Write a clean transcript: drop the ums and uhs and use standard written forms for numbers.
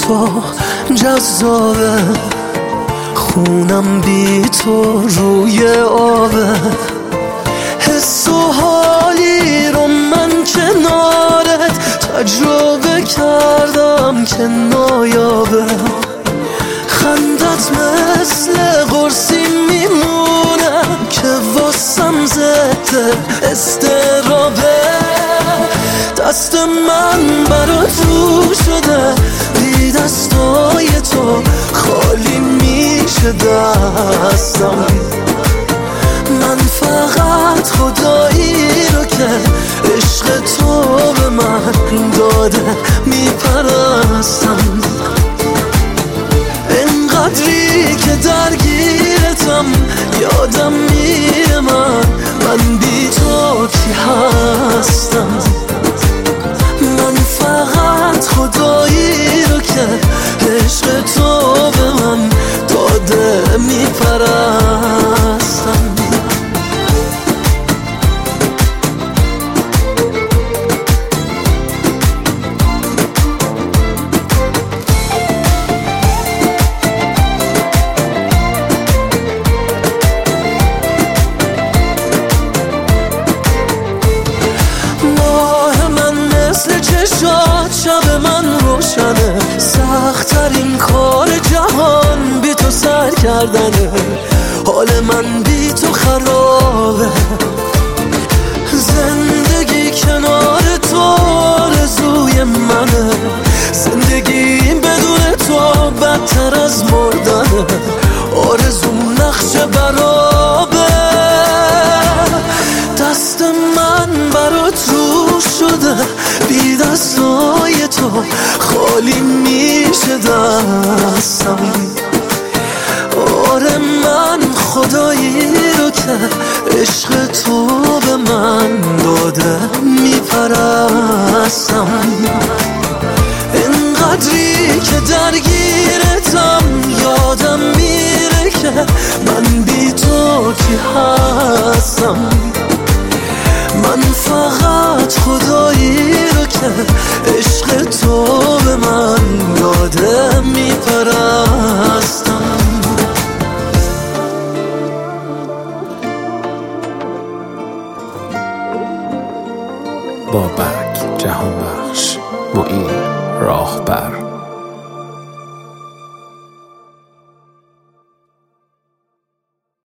تو جذابه، خونم بی تو روی آبه. حس و حالی رو من کنارت تجربه کردم که نایابه. خندت مثل قرصی میمونه که واسم ضد استرابه. دست من برات رو شده، بی دستای تو خالی میشه دستم. من فقط خدایی رو که عشق تو به من داده میپرستم. انقدری که درگیرتم یادم میره من بی تو کی هستم. من فقط خدایی رو که عشق تو به من داده میپرستم. شب من روشنه، سخت‌ترین کار جهان بی تو سر کردنه. حال من بی تو خرابه، زندگی کنار تو آرزوی منه. زندگی بدون تو بدتر از مردنه، آرزوم نقش برابه. دست من برات رو شده، بی دستای تو خالی میشه دستم. آره من خدایی رو که عشق تو به من داده میپرستم. انقدری که درگیر